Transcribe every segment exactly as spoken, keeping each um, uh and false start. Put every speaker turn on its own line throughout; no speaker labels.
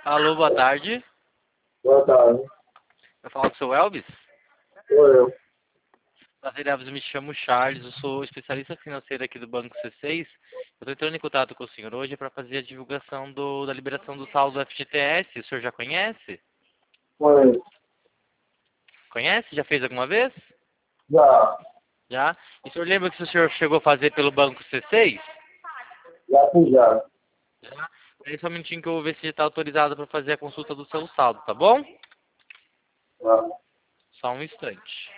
Alô, boa tarde.
Boa tarde.
Eu falo com o seu Elvis?
Sou eu.
Prazer, Elvis, eu me chamo Charles, eu sou especialista financeiro aqui do Banco C seis. Eu estou entrando em contato com o senhor hoje para fazer a divulgação do, da liberação do saldo do F G T S. O senhor já conhece?
Oi.
Conhece? Já fez alguma vez?
Já.
Já? E o senhor lembra que o senhor chegou a fazer pelo Banco C seis?
Já fui já.
Já? Peraí só um minutinho que eu vou ver se está autorizado para fazer a consulta do seu saldo, tá bom?
Já.
Só um instante.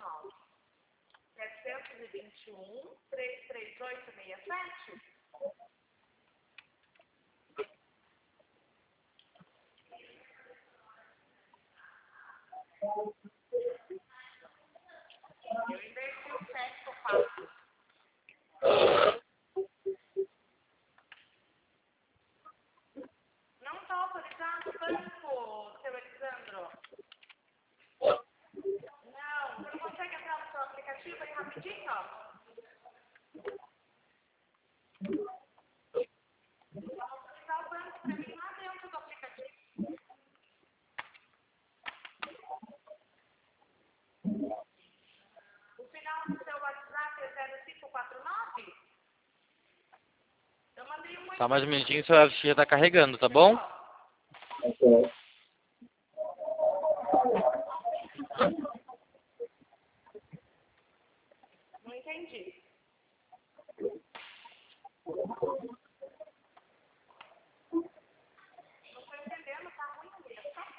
Não está autorizado o banco, seu Elisandro. Não, você não consegue entrar no seu aplicativo aí rapidinho? Autorizar o banco para mim lá dentro do aplicativo. O final do seu WhatsApp é zero cinco quatro nove? Eu mandei um
Só mais um minutinho, o seu Elvis já está carregando, tá bom?
Ok.
Não entendi. Não estou entendendo, tá ruim mesmo, tá?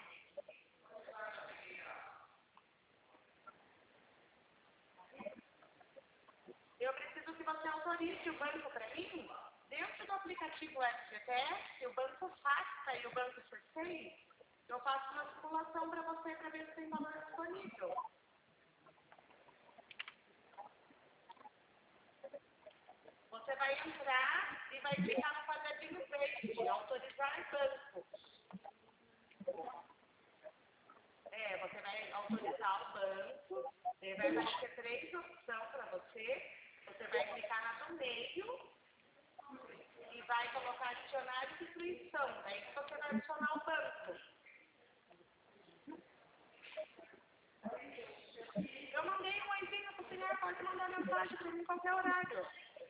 Eu preciso que você autorize o banco para mim. Dentro do aplicativo F G T S, o banco Facta e o banco C seis, eu faço uma simulação para você para ver se tem valor disponível. Você vai entrar e vai clicar no quadradinho verde, autorizar banco. É, você vai autorizar o banco, ele vai aparecer três opções para você. Você vai clicar na do meio e vai colocar adicionar instituição. Daí que você vai adicionar o banco. Eu mandei um oizinho para o senhor, pode mandar mensagem para mim em qualquer horário.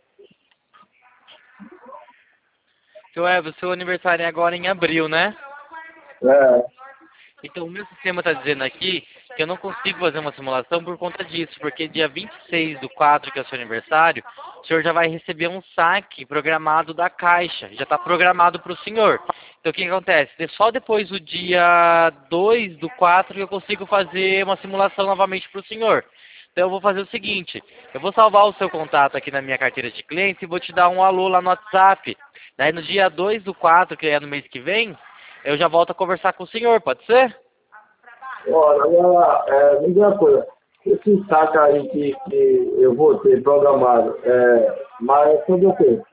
Seu Elvis, seu aniversário é agora em abril, né?
Eu aguardo o retorno do
É.
senhor.
Então, o meu sistema está dizendo aqui que eu não consigo fazer uma simulação por conta disso, porque dia vinte e seis do quatro, que é o seu aniversário, o senhor já vai receber um saque programado da Caixa, já está programado para o senhor. Então, o que que acontece? É só depois do dia dois do quatro que eu consigo fazer uma simulação novamente para o senhor. Então, eu vou fazer o seguinte, eu vou salvar o seu contato aqui na minha carteira de clientes e vou te dar um alô lá no WhatsApp. Daí, no dia dois do quatro, que é no mês que vem, eu já volto a conversar com o senhor, pode ser?
Olha, agora, é, me diga uma coisa. Esse saco aí que, que eu vou ter programado, é, mas é sobre o quê?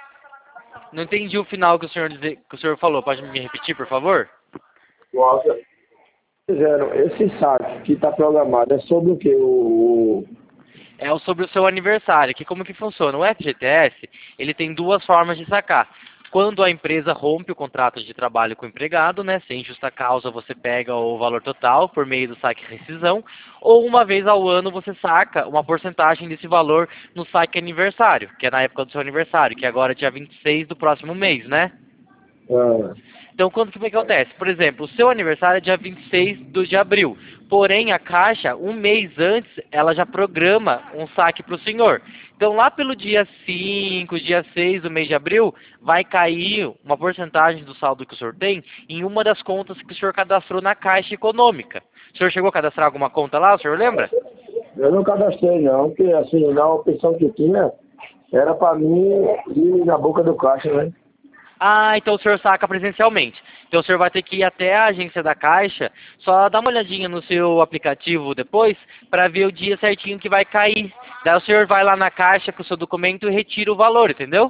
Não entendi o final que o senhor, dizer, que o senhor falou. Pode me repetir, por favor?
Nossa. Fizeram, esse saco que está programado é sobre o quê? O, o...
É o sobre o seu aniversário, que como que funciona? O F G T S, ele tem duas formas de sacar. Quando a empresa rompe o contrato de trabalho com o empregado, né, sem justa causa você pega o valor total por meio do saque rescisão, ou uma vez ao ano você saca uma porcentagem desse valor no saque aniversário, que é na época do seu aniversário, que agora é dia vinte e seis do próximo mês, né?
Ah,
Então, quando que acontece? Por exemplo, o seu aniversário é dia vinte e seis de abril. Porém, a Caixa, um mês antes, ela já programa um saque para o senhor. Então, lá pelo dia cinco, dia seis do mês de abril, vai cair uma porcentagem do saldo que o senhor tem em uma das contas que o senhor cadastrou na Caixa Econômica. O senhor chegou a cadastrar alguma conta lá, o senhor lembra?
eu não cadastrei não, porque assim, na opção que tinha, era para mim ir na boca do caixa, né?
Ah, então o senhor saca presencialmente. Então o senhor vai ter que ir até a agência da Caixa, só dar uma olhadinha no seu aplicativo depois, para ver o dia certinho que vai cair. Daí o senhor vai lá na Caixa com o seu documento e retira o valor, entendeu?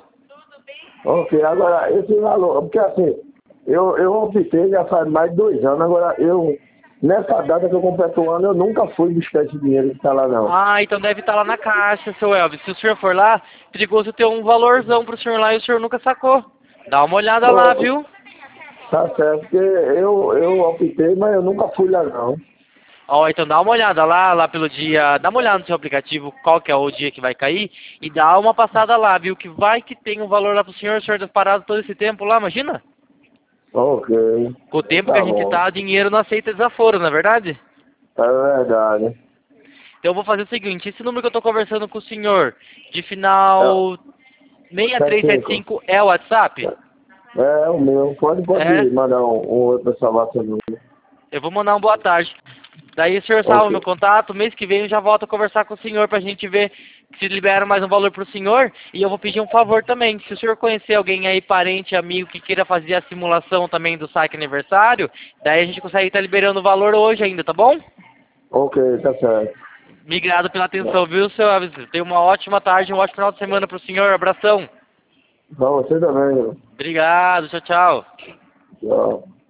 Ok, agora esse valor, porque assim, eu, eu optei já faz mais de dois anos, agora eu, nessa data que eu completo o ano, eu nunca fui buscar esse dinheiro que está lá não.
Ah, então deve estar lá na Caixa, seu Elvis. Se o senhor for lá, perigoso ter um valorzão pro senhor lá e o senhor nunca sacou. Dá uma olhada lá,
Ô,
viu?
Tá certo, porque eu, eu optei, mas eu nunca fui lá não.
Ó, então dá uma olhada lá, lá pelo dia, dá uma olhada no seu aplicativo, qual que é o dia que vai cair, e dá uma passada lá, viu? Que vai que tem um valor lá pro senhor, o senhor tá parado todo esse tempo lá, imagina?
Ok.
Com o tempo
Tá
que a gente
bom.
tá, dinheiro não aceita desaforo, não é verdade?
É verdade.
Então eu vou fazer o seguinte, esse número que eu tô conversando com o senhor, de final seis três sete cinco é o WhatsApp?
É, o meu. Pode, pode
É?
mandar um, um outro pra salvar seu número.
Eu vou mandar um boa tarde. Daí o senhor salva meu
Ok.
contato, mês que vem eu já volto a conversar com o senhor pra gente ver se libera mais um valor pro senhor. E eu vou pedir um favor também, se o senhor conhecer alguém aí, parente, amigo, que queira fazer a simulação também do saque aniversário, daí a gente consegue estar liberando o valor hoje ainda, tá bom?
Ok, tá certo.
Obrigado pela atenção, viu, seu Alves? Tenha uma ótima tarde, um ótimo final de semana pro senhor. Abração.
Pra você também.
Obrigado, tchau, tchau.
Tchau.